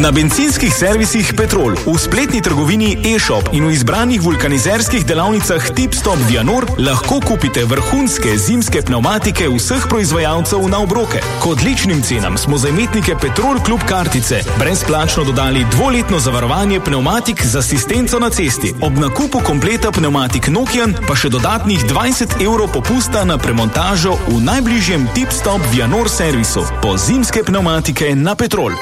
Na bencinskih servisih Petrol, v spletni trgovini e-shop in v izbranih vulkanizerskih delavnicah Tip-Stop Vianor lahko kupite vrhunske zimske pnevmatike vseh proizvajalcev na obroke. K odličnim cenam smo za imetnike Petrol Klub kartice brezplačno dodali 2-letno zavarovanje pnevmatik z asistenco na cesti. Ob nakupu kompleta pnevmatik Nokian pa še dodatnih 20 evrov popusta na premontažo v najbližjem Tip-Stop Vianor servisu. Po zimske pnevmatike na Petrol.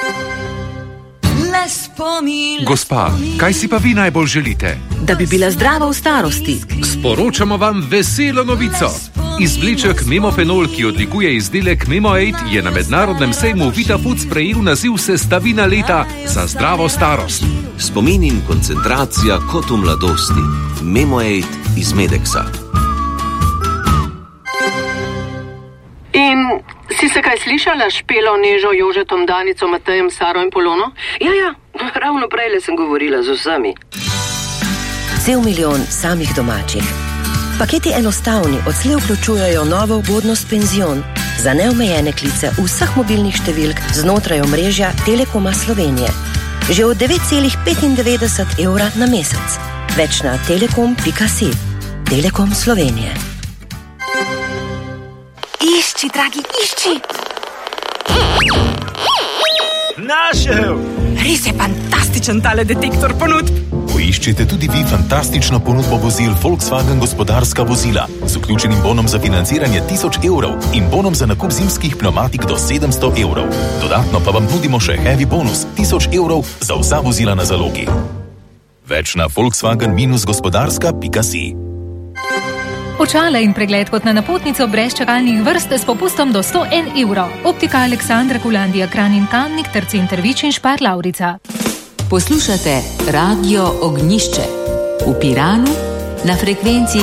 Gospa, kaj si pa vi najbolj želite? Da bi bila zdrava v starosti. Sporočamo vam veselo novico. Izvleček Memofenol, ki odlikuje izdelek Memo8, je na mednarodnem sejmu Vitafood sprejel naziv sestavina leta za zdravo starost. Spomin in koncentracija kot v mladosti. Memo8 iz Medexa. In si se kaj slišala Špelo, Nežo, Jožetom, Danico, Matejem, Saro in Polono? Ja, ravno prejle sem govorila z vsemi. Cel milijon samih domačih. Paketi enostavni odslej vključujejo novo ugodnost penzion za neomejene klice vseh mobilnih številk znotraj omrežja Telekoma Slovenije. Že od 9,95 evra na mesec. Več na telekom.si. Telekom Slovenije. Išči, dragi, išči! Našel! Res je fantastičen tale detektor ponudb. Poiščite tudi vi fantastično ponudbo vozil Volkswagen gospodarska vozila z vključenim bonom za financiranje 1000 evrov in bonom za nakup zimskih pneumatik do 700 evrov. Dodatno pa vam nudimo še heavy bonus 1000 evrov za vsa vozila na zalogi. Več na Volkswagen-gospodarska.si. Očala in pregled kot na napotnico brez čakalnih vrst s popustom do 101 evrov. Optika Aleksandra Kulandija, Kranj in Kamnik ter Center Vič in Špar Lavrica. Poslušate Radio Ognjišče v Piranu na frekvenci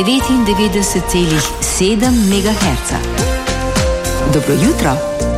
99,7 MHz. Dobro jutro.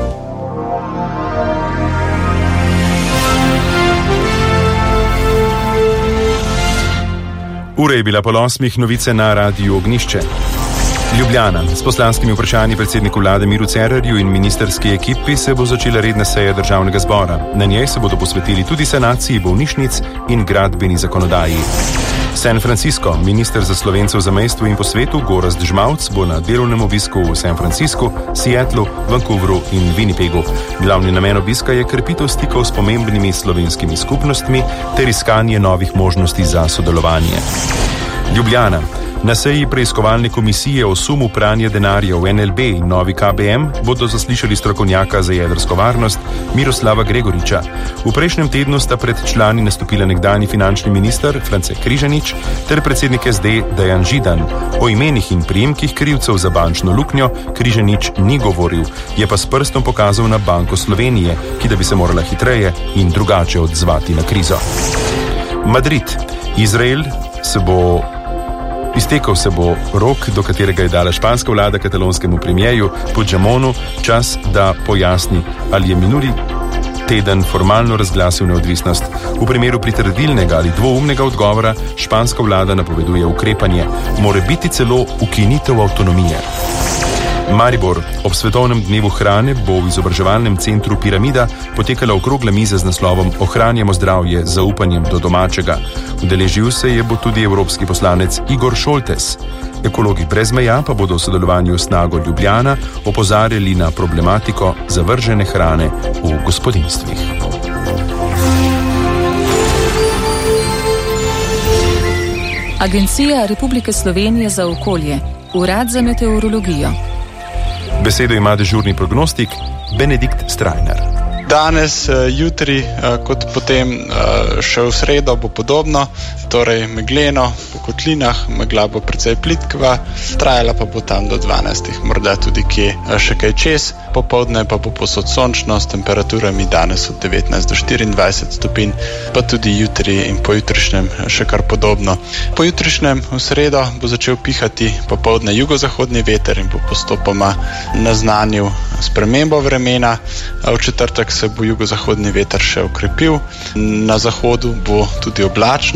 Ura je bila pol 8, novice na Radiu Ognjišče. Ljubljana. S poslanskimi vprašanji predsedniku vlade Miru Cerarju in ministerski ekipi se bo začela redna seja državnega zbora. Na njej se bodo posvetili tudi sanaciji bolnišnic in gradbeni zakonodaji. San Francisco. Minister za Slovence v zamejstvu in po svetu Gorazd Žmavc bo na delovnem obisku v San Franciscu, Seattlu, Vancouveru in Winnipegu. Glavni namen obiska je krepitev stikov s pomembnimi slovenskimi skupnostmi ter iskanje novih možnosti za sodelovanje. Ljubljana. Na seji preiskovalne komisije o sumu pranja denarja v NLB in novi KBM bodo zaslišali strokovnjaka za jedrsko varnost Miroslava Gregoriča. V prejšnjem tednu sta pred člani nastopila nekdanji finančni minister France Križanič ter predsednik SD Dejan Židan. O imenih in priimkih krivcev za bančno luknjo Križanič ni govoril, je pa s prstom pokazal na Banko Slovenije, ki da bi se morala hitreje in drugače odzvati na krizo. Madrid. Iztekel se bo rok, do katerega je dala španska vlada katalonskemu premierju Puigdemonu čas, da pojasni, ali je minuli teden formalno razglasil neodvisnost. V primeru pritrdilnega ali dvoumnega odgovora španska vlada napoveduje ukrepanje, morebiti celo ukinitev avtonomije. Maribor. Ob svetovnem dnevu hrane bo v izobraževalnem centru Piramida potekala okrogla miza z naslovom Ohranjamo zdravje z zaupanjem do domačega. Udeležil se je bo tudi evropski poslanec Igor Šoltes. Ekologi brez meja pa bodo v sodelovanju s Snago Ljubljana opozarjali na problematiko zavržene hrane v gospodinjstvih. Agencija Republike Slovenije za okolje, Urad za meteorologijo. Besedo ima dežurni prognostik Benedikt Strajnar. Danes, jutri, kot potem še v sredo bo podobno, torej megleno po kotlinah, megla bo precej plitkava, trajala pa bo tam do 12, morda tudi kje še kaj čez, popoldne pa bo posod sončno s temperaturami danes od 19 do 24 stopinj, pa tudi jutri in pojutrišnjem še kar podobno. Pojutrišnjem v sredo bo začel pihati popoldne jugozahodni veter in bo postopoma naznanil spremembo vremena, v četrtek se bo jugozahodni veter še okrepil, na zahodu bo tudi oblačno.